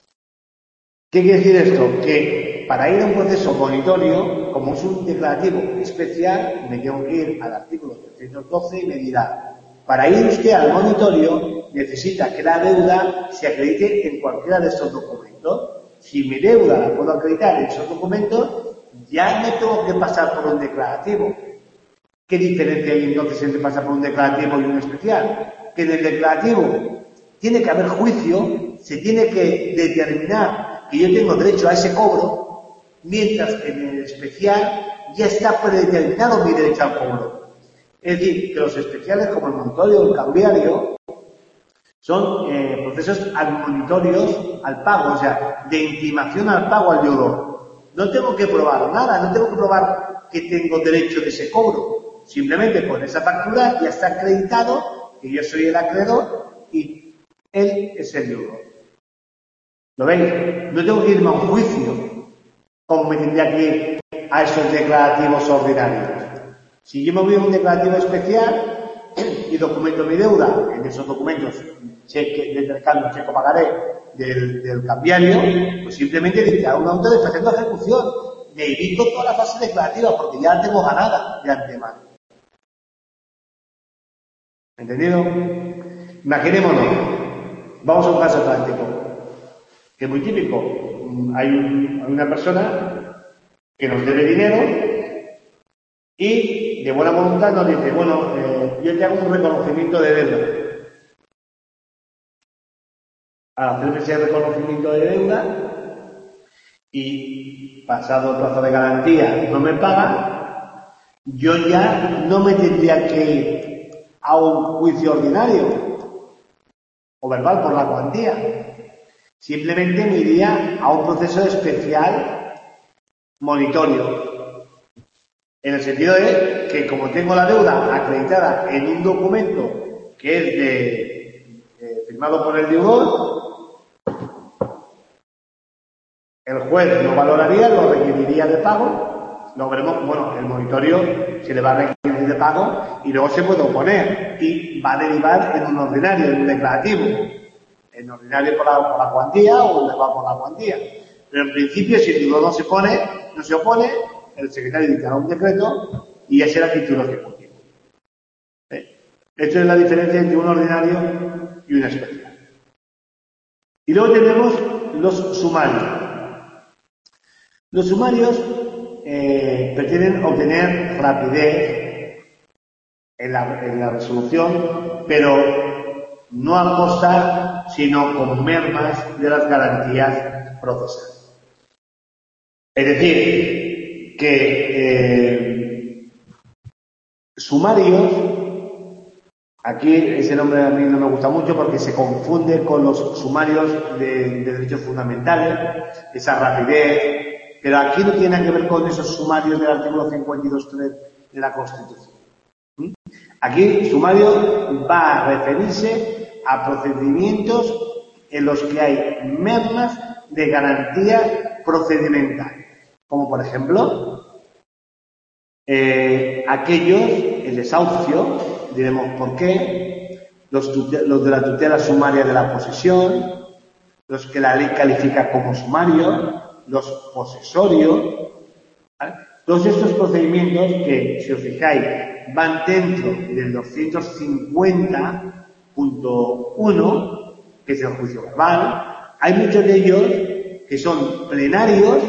¿Qué quiere decir esto? Que para ir a un proceso monitorio, como es un declarativo especial, me tengo que ir al artículo trescientos doce y me dirá, para ir usted al monitorio, necesita que la deuda se acredite en cualquiera de estos documentos. Si mi deuda la puedo acreditar en esos documentos, ya no tengo que pasar por un declarativo. ¿Qué diferencia hay entonces entre pasar por un declarativo y un especial? Que en el declarativo tiene que haber juicio, se tiene que determinar que yo tengo derecho a ese cobro, mientras que en el especial ya está predeterminado mi derecho al cobro. Es decir, que los especiales, como el monitorio o el cambiario, son eh, procesos admonitorios al pago, o sea, de intimación al pago al deudor. No tengo que probar nada, no tengo que probar que tengo derecho de ese cobro. Simplemente con esa factura ya está acreditado que yo soy el acreedor y él es el deudor. ¿Lo veis? No tengo que irme a un juicio, como me tendría que ir a esos declarativos ordinarios. Si yo me voy a un declarativo especial y documento mi deuda, en esos documentos, cheque de intercambio, cheque pagaré del, del cambiario, pues simplemente dictaré un auto de efecto de ejecución. Me evito toda la fase declarativa porque ya la tengo ganada de antemano. ¿Entendido? Imaginémonos, vamos a un caso práctico, que es muy típico. Hay, un, hay una persona que nos debe dinero y de buena voluntad nos dice, bueno, eh, yo te hago un reconocimiento de deuda. Al hacerme ese reconocimiento de deuda y pasado el plazo de garantía no me paga, yo ya no me tendría que ir a un juicio ordinario o verbal por la cuantía. Simplemente me iría a un proceso especial monitorio. En el sentido de que como tengo la deuda acreditada en un documento que es de, eh, firmado por el deudor, el juez lo valoraría, lo requeriría de pago, lo veremos, bueno, el monitorio se le va a requerir de pago y luego se puede oponer y va a derivar en un ordinario, en un declarativo. En ordinario por la, por la cuantía o le va por la cuantía. Pero en principio, si el deudor no se pone, no se opone, el secretario dictará un decreto y ese será título ejecutivo. ¿Eh? Esto es la diferencia entre un ordinario y un especial. Y luego tenemos los sumarios. Los sumarios eh, pretenden obtener rapidez en la, en la resolución, pero no a costa, sino con mermas de las garantías procesales. Es decir, que eh, sumarios, aquí ese nombre a mí no me gusta mucho porque se confunde con los sumarios de, de derechos fundamentales, esa rapidez, pero aquí no tiene nada que ver con esos sumarios del artículo cincuenta y dos punto tres de la Constitución. ¿Mm? Aquí, sumario va a referirse a procedimientos en los que hay mermas de garantía procedimental, como por ejemplo eh, aquellos, el desahucio, diremos por qué, los, los de la tutela sumaria de la posesión, los que la ley califica como sumarios, los posesorios, ¿vale? Todos estos procedimientos que, si os fijáis, van dentro del doscientos cincuenta punto uno, que es el juicio verbal. Hay muchos de ellos que son plenarios,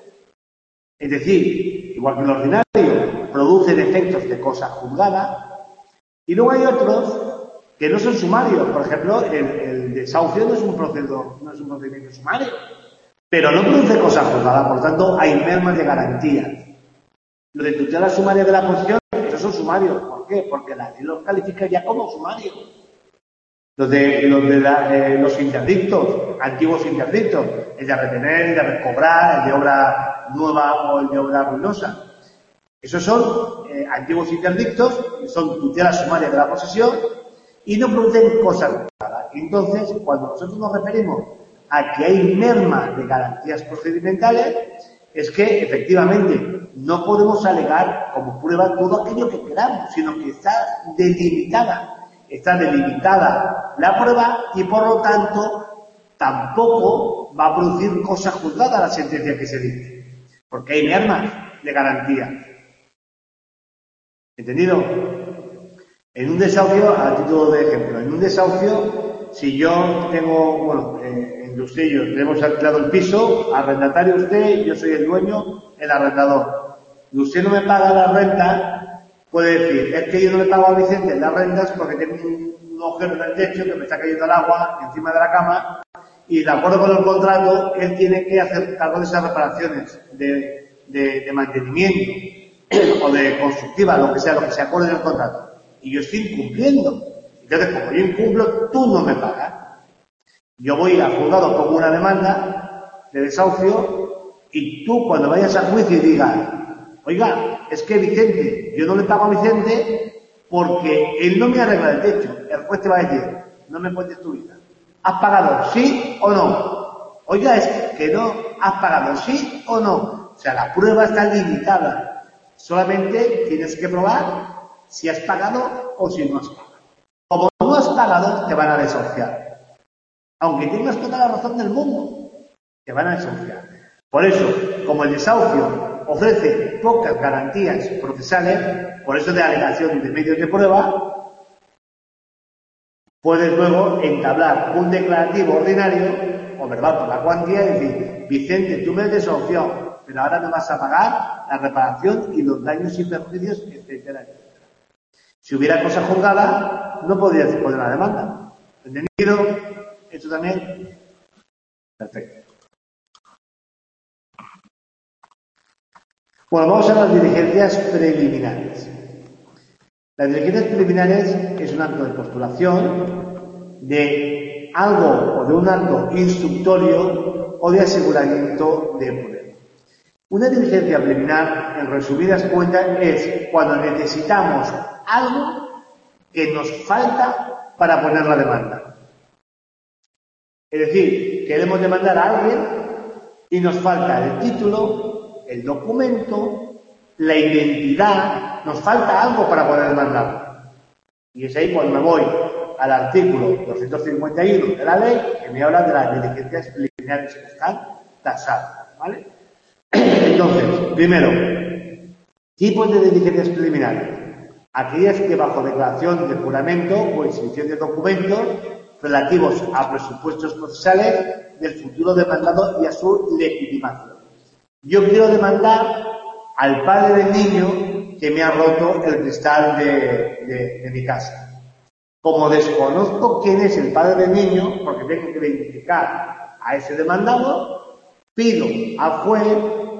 es decir, igual que el ordinario, producen efectos de cosa juzgada, y luego hay otros que no son sumarios. Por ejemplo, el, el desahucio no es un proceso, no es un procedimiento sumario, pero no produce cosa juzgada, por tanto hay mermas de garantía. Los de tutela sumaria de la posesión, esos son sumarios. ¿Por qué? Porque la ley los califica ya como sumarios. Los de, los, de la, eh, los interdictos, antiguos interdictos, el de retener, el de recobrar, el de obra nueva o el de obra ruinosa. Esos son eh, antiguos interdictos, son tutelas sumarias de la posesión y no producen cosas juzgadas. Entonces, cuando nosotros nos referimos a que hay merma de garantías procedimentales, es que efectivamente no podemos alegar como prueba todo aquello que queramos, sino que está delimitada. Está delimitada la prueba y por lo tanto tampoco va a producir cosa juzgada la sentencia que se dice, porque hay mermas de garantía. ¿Entendido? En un desahucio, a título de ejemplo, en un desahucio, si yo tengo, bueno, eh, entre usted y yo tenemos alquilado el piso, arrendatario usted, yo soy el dueño, el arrendador, y usted no me paga la renta, puede decir, es que yo no le pago a Vicente las rentas porque tengo un, un agujero en el techo que me está cayendo el agua encima de la cama y de acuerdo con el contrato, él tiene que hacer cargo de esas reparaciones de, de, de mantenimiento o de constructiva, lo que sea, lo que se acuerde en el contrato. Y yo estoy incumpliendo. Entonces, como yo incumplo, tú no me pagas. Yo voy al juzgado, pongo una demanda de desahucio y tú cuando vayas a juicio y digas, oiga, es que Vicente, yo no le pago a Vicente porque él no me arregla el techo. El juez te va a decir, no me cuentes tu vida. ¿Has pagado sí o no? Oiga, es que no, ¿has pagado sí o no? O sea, la prueba está limitada. Solamente tienes que probar si has pagado o si no has pagado. Como no has pagado, te van a desahuciar. Aunque tengas toda la razón del mundo, te van a desahuciar. Por eso, como el desahucio ofrece pocas garantías procesales, por eso de alegación de medios de prueba, puedes luego entablar un declarativo ordinario o verbal por la cuantía y decir, Vicente, tú me has desahuciado, pero ahora me vas a pagar la reparación y los daños y perjuicios, etcétera, etcétera. Si hubiera cosa juzgada, no podrías poner la demanda. ¿Entendido? ¿Esto también? Perfecto. Bueno, vamos a las diligencias preliminares. Las diligencias preliminares es un acto de postulación de algo o de un acto instructorio o de aseguramiento de prueba. Una diligencia preliminar, en resumidas cuentas, es cuando necesitamos algo que nos falta para poner la demanda. Es decir, queremos demandar a alguien y nos falta el título, el documento, la identidad, nos falta algo para poder demandarlo. Y es ahí cuando me voy al artículo doscientos cincuenta y uno de la ley, que me habla de las diligencias preliminares que están tasadas, ¿vale? Entonces, primero, tipos de diligencias preliminares. Aquellas que bajo declaración de juramento o exhibición de documentos relativos a presupuestos procesales del futuro demandado y a su legitimación. Yo quiero demandar al padre del niño que me ha roto el cristal de, de, de mi casa. Como desconozco quién es el padre del niño, porque tengo que identificar a ese demandado, pido al juez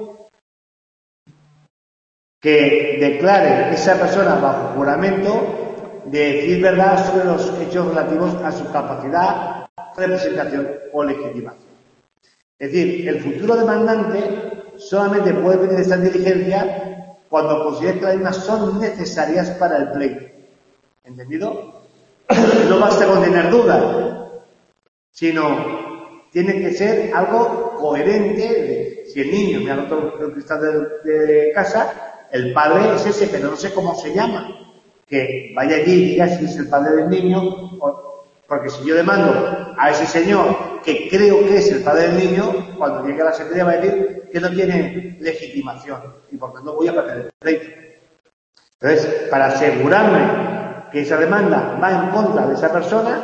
que declare esa persona bajo juramento de decir verdad sobre los hechos relativos a su capacidad, representación o legitimación. Es decir, el futuro demandante solamente puede pedir esta diligencia cuando considere que las mismas son necesarias para el pleito. ¿Entendido? No basta con tener dudas, sino tiene que ser algo coherente. De, si el niño me ha roto el cristal de, de casa, el padre es ese, pero no sé cómo se llama. Que vaya allí y diga si es el padre del niño, o, porque si yo demando a ese señor que creo que es el padre del niño, cuando llegue a la secretaría va a decir que no tiene legitimación y por tanto voy a perder el pleito. Entonces, para asegurarme que esa demanda va en contra de esa persona,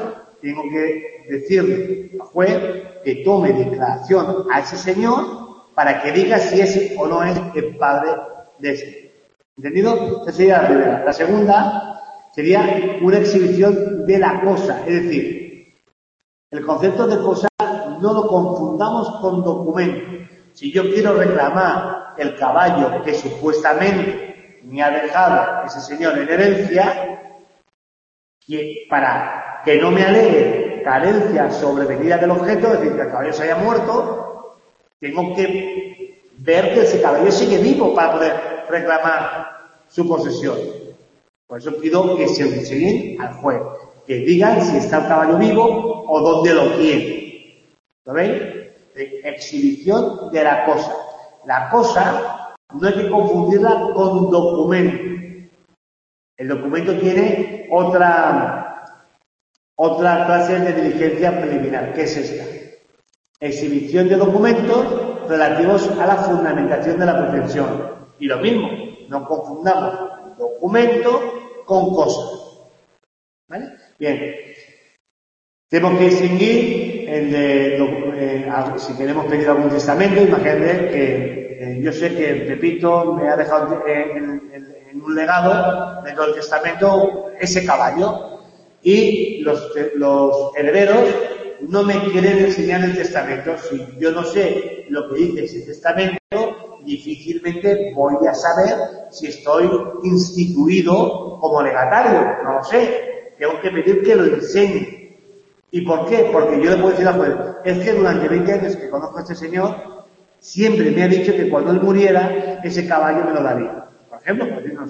tengo que decirle al juez que tome declaración a ese señor para que diga si es o no es el padre de ese. ¿Entendido? Esa sería la primera. La segunda sería una exhibición de la cosa. Es decir, el concepto de cosa no lo confundamos con documento. Si yo quiero reclamar el caballo que supuestamente me ha dejado ese señor en herencia, y para que no me alegue carencia sobrevenida del objeto, es decir, que el caballo se haya muerto, tengo que ver que ese caballo sigue vivo para poder reclamar su posesión. Por eso pido que se lo enseñen al juez, que digan si está el caballo vivo o dónde lo tiene. ¿Lo veis? De exhibición de la cosa. La cosa no hay que confundirla con documento. El documento tiene otra, otra clase de diligencia preliminar, que es esta. Exhibición de documentos relativos a la fundamentación de la pretensión. Y lo mismo, no confundamos documento con cosa. ¿Vale? Bien. Tenemos que distinguir el de, eh, si queremos pedir algún testamento, imagínate que eh, yo sé que Pepito me ha dejado eh, en, en, en un legado dentro del testamento ese caballo y los, los herederos no me quieren enseñar el testamento. Si yo no sé lo que dice ese testamento, difícilmente voy a saber si estoy instituido como legatario. No lo sé. Tengo que pedir que lo enseñe. ¿Y por qué? Porque yo le puedo decir al juez, es que durante veinte años que conozco a este señor, siempre me ha dicho que cuando él muriera, ese caballo me lo daría. Por ejemplo, por decirnos.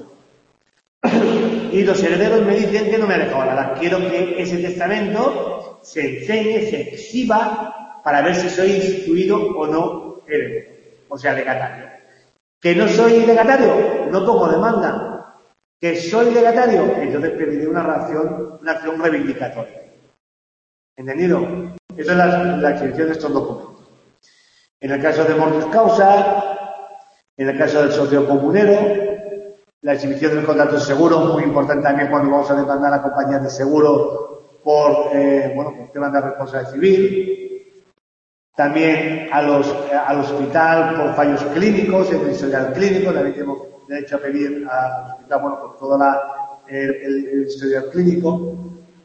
Y los herederos me dicen que no me ha dejado nada. Quiero que ese testamento se enseñe, se exhiba, para ver si soy instituido o no heredero. O sea, legatario. ¿Que no soy legatario? No tomo demanda. ¿Que soy legatario? Entonces pediré una acción, una acción reivindicatoria. ¿Entendido? Esa es la, la exhibición de estos documentos. En el caso de mortis causa, en el caso del socio comunero, la exhibición del contrato de seguro, muy importante también cuando vamos a demandar a compañías de seguro por, eh, bueno, por temas de responsabilidad civil. También a los, al hospital por fallos clínicos, en el historial clínico, también tenemos derecho a pedir al hospital, bueno, por todo la, el, el, el historial clínico.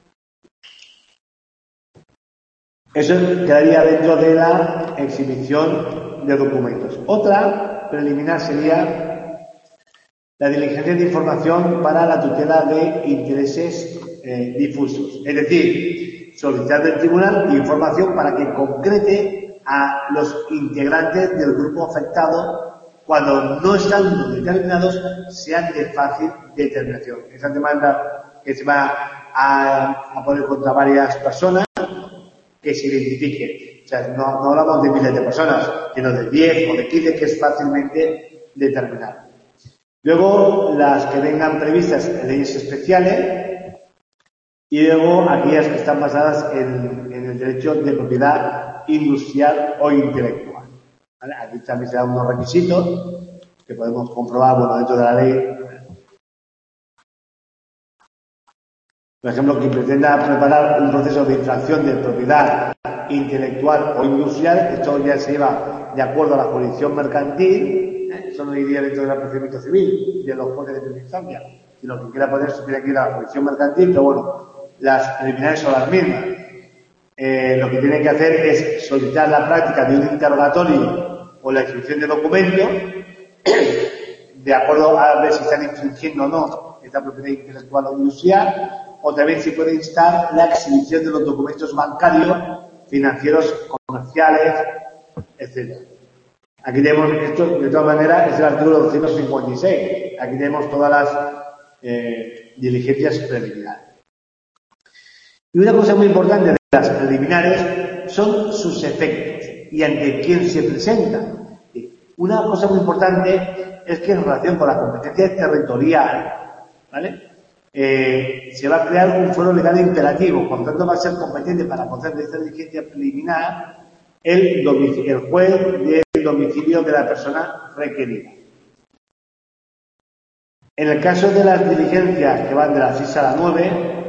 Eso quedaría dentro de la exhibición de documentos. Otra preliminar sería la diligencia de información para la tutela de intereses eh, difusos. Es decir, solicitar del tribunal información para que concrete a los integrantes del grupo afectado cuando no están determinados sean de fácil determinación. Esa demanda que se va a, a poner contra varias personas que se identifiquen. O sea, no, no hablamos de miles de personas, sino de diez o de quince que es fácilmente determinable. Luego, las que vengan previstas en leyes especiales y luego aquellas que están basadas en, en el derecho de propiedad industrial o intelectual. ¿Vale? Aquí también se dan unos requisitos que podemos comprobar, bueno, dentro de la ley. Por ejemplo, quien pretenda preparar un proceso de infracción de propiedad intelectual o industrial, esto ya se lleva de acuerdo a la jurisdicción mercantil, ¿eh? Eso no iría dentro del procedimiento civil de los jueces de primera instancia, sino que quiera poner, se tiene que ir a la jurisdicción mercantil, pero bueno, las preliminares son las mismas. Eh, lo que tiene que hacer es solicitar la práctica de un interrogatorio o la exhibición de documentos, de acuerdo a ver si están infringiendo o no esta propiedad intelectual o industrial, o también se puede instar la exhibición de los documentos bancarios, financieros, comerciales, etcétera. Aquí tenemos esto, de todas maneras, es el artículo doscientos cincuenta y seis. Aquí tenemos todas las eh, diligencias preliminares. Y una cosa muy importante de las preliminares son sus efectos y ante quién se presentan. Una cosa muy importante es que en relación con la competencia territorial, ¿vale? Eh, se va a crear un fuero legal imperativo, por lo tanto va a ser competente para conceder esta diligencia preliminar el, el juez del domicilio de la persona requerida. En el caso de las diligencias que van de la seis a la nueve,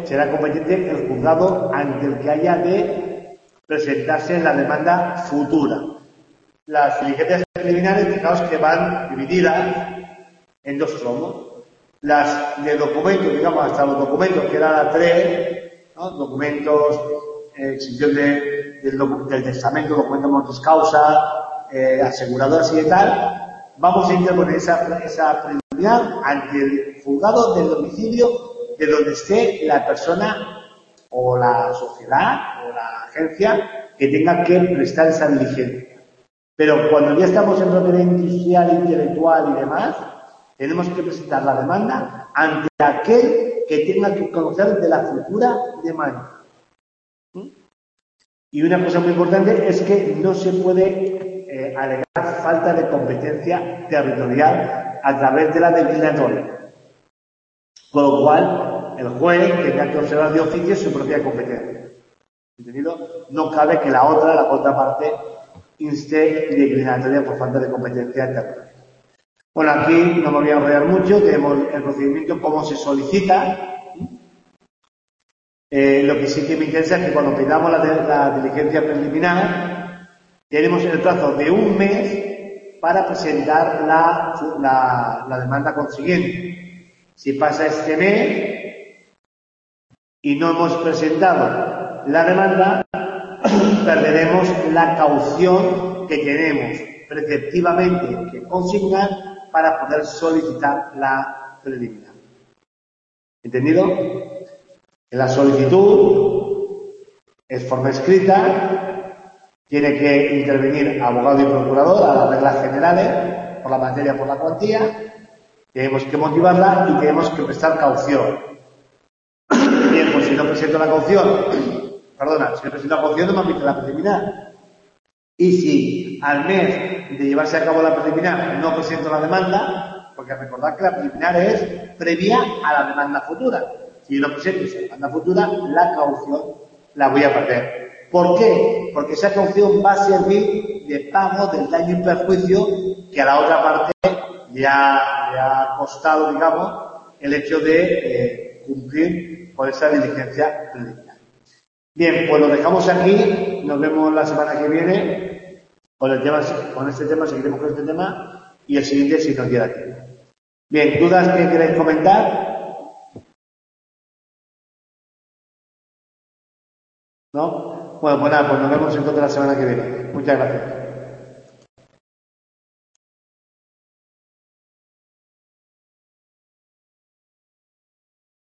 será competente el juzgado ante el que haya de presentarse la demanda futura. Las diligencias preliminares, fijaos que van divididas en dos tramos. Las de documentos, digamos, hasta los documentos, que era la tres, ¿no? Documentos, eh, exhibición de, del, del testamento, documentos mortis causa, eh, aseguradoras y de tal, vamos a interponer esa, esa preliminar ante el juzgado del domicilio de donde esté la persona o la sociedad o la agencia que tenga que prestar esa diligencia. Pero cuando ya estamos en propiedad industrial, intelectual y demás, tenemos que presentar la demanda ante aquel que tenga que conocer de la futura demanda. Y una cosa muy importante es que no se puede eh, alegar falta de competencia territorial a través de la declinatoria. Con lo cual, el juez tendrá que observar de oficio su propia competencia. ¿Entendido? No cabe que la otra, la otra parte, inste declinatoria por falta de competencia territorial. Bueno, aquí no me voy a enrollar mucho, tenemos el procedimiento, cómo se solicita. Eh, lo que sí que me interesa es que cuando pidamos la, de, la diligencia preliminar, tenemos el plazo de un mes para presentar la, la, la demanda consiguiente. Si pasa este mes y no hemos presentado la demanda, perderemos la caución que tenemos preceptivamente que consignar para poder solicitar la preliminar. ¿Entendido? En la solicitud es forma escrita, tiene que intervenir abogado y procurador a las reglas generales, por la materia, por la cuantía, tenemos que motivarla y tenemos que prestar caución. Bien, pues si no presento la caución, perdona, si no presento la caución no me aplica la preliminar. Y si al mes de llevarse a cabo la preliminar no presento la demanda, porque recordad que la preliminar es previa a la demanda futura. Si yo no presento esa demanda futura, la caución la voy a perder. ¿Por qué? Porque esa caución va a servir de pago del daño y perjuicio que a la otra parte le ha, le ha costado, digamos, el hecho de eh, cumplir con esa diligencia preliminar. Bien, pues lo dejamos aquí. Nos vemos la semana que viene. Con, el tema, con este tema, seguiremos con este tema y el siguiente si nos queda tiempo. Bien, ¿dudas que queréis comentar? ¿No? Bueno, pues nada, pues nos vemos entonces la semana que viene. Muchas gracias.